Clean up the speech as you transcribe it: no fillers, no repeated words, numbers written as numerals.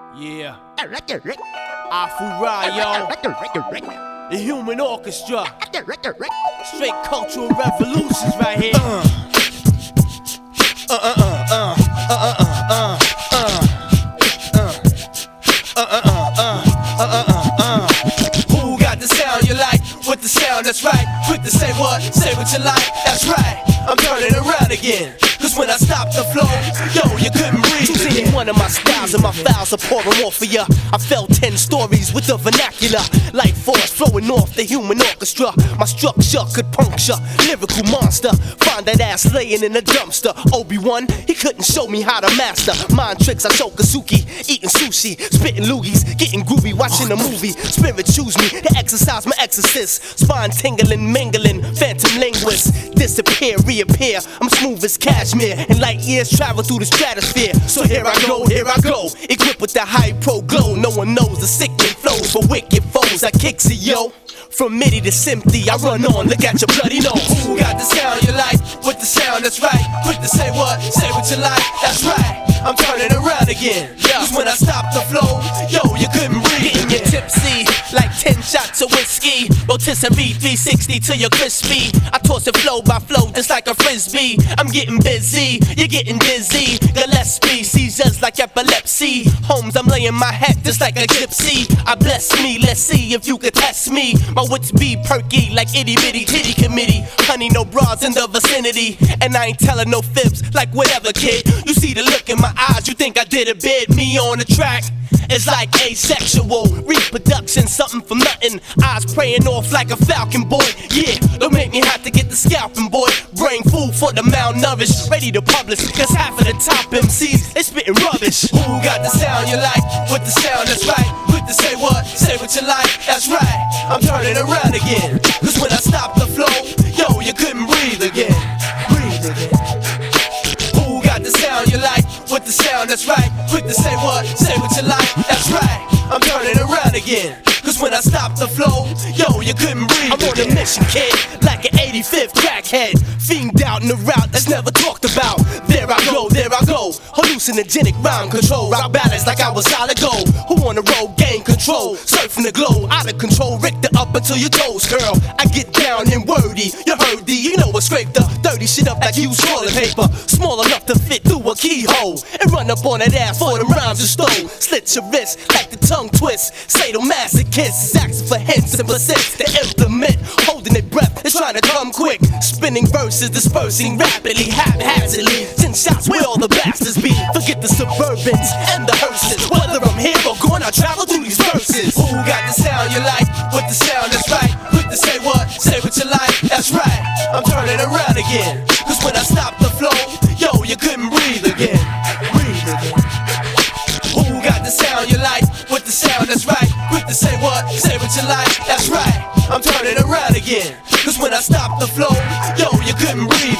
Yeah. Afu-Ra, yo. The Human Orchestra. Straight cultural revolutions right here. Who got the sound you like? With the sound that's right. Quick to say what you like. That's right. I'm turning around again. Cause when I stopped the flow, yo, you couldn't breathe. Choose any one of my styles and my files are pouring off of ya. I fell 10 stories with the vernacular. Light force flowing off the Human Orchestra. My structure could puncture, lyrical monster. Find that ass laying in a dumpster. Obi-Wan, he couldn't show me how to master. Mind tricks, I show Kazuki. Eating sushi, spitting loogies. Getting groovy, watching a movie. Spirit choose me to exercise my exorcist. Spine tingling, mingling, phantom linguist. Disappear, reappear, I'm smooth as cashmere. And light years travel through the stratosphere. So here I go, equipped with the high pro glow. No one knows the sickening flows for wicked foes. I kicks it, yo. From MIDI to Symphony, I run on, look at your bloody nose. Who got the sound you like? With the sound that's right. Quick to say what you like. That's right. I'm turning around again. Cause when I stopped the flow, yo, you couldn't breathe. Getting you tipsy, like 10 shots of whiskey. Rotisserie 360 till you're crispy. I toss it flow by flow, just like a frisbee. I'm getting busy, you're getting dizzy. Gillespie, seizures like epilepsy. Holmes, I'm laying my hat just like a gypsy. I bless me, let's see if you could test me. My wits be perky like itty bitty titty committee. Honey, no bras in the vicinity. And I ain't telling no fibs, like whatever, kid. You see the look in my eyes, you think I did a bit. Me on the track, it's like asexual reproduction, something from nothing. Eyes praying off like a falcon, boy. Yeah, don't make me have to get the scalping, boy. Brain food for the malnourished, ready to publish. Cause half of the top MCs, they spitting rubbish. Who got the sound you like? With the sound that's right. Quick to say what you like. That's right. I'm turning around again. Cause when I stopped the flow, yo, you couldn't breathe again. Breathe again. Who got the sound you like? With the sound that's right. Quick to say what you like. That's right. I'm turning around again. Cause when I stopped the flow, yo, you couldn't breathe. I'm on a mission, kid, like an 85th crackhead. Fiend out in the route that's never talked about. There I go. Hallucinogenic rhyme control. Rock ballads like I was solid gold. Who on the road gain control? Surfing the globe, out of control. Richter up until your toes curl. I get down and wordy. You heard the, you know I scrape the dirty shit up like used toilet paper. Small enough to fit through a keyhole. And run up on that ass for the rhymes you stole. Slit your wrist like the tongue twist. Sadomasochists, asking for hints and persist to implement. Holding their breath and trying to come quick. Spinning verses, dispersing rapidly, haphazardly. 10 shots where all the bastards be. Forget the Suburbans and the hearses. Whether I'm here or gone, I travel through these verses. Who got the sound you like? With the sound that's right. Quick to say what you like. That's right. I'm turning around again. Cause when I stopped the flow, yo, you couldn't breathe again. Breathe again. Who got the sound you like? With the sound that's right. Quick to say what you like. That's right. I'm turning around again. Cause when I stopped the flow, yo, you couldn't breathe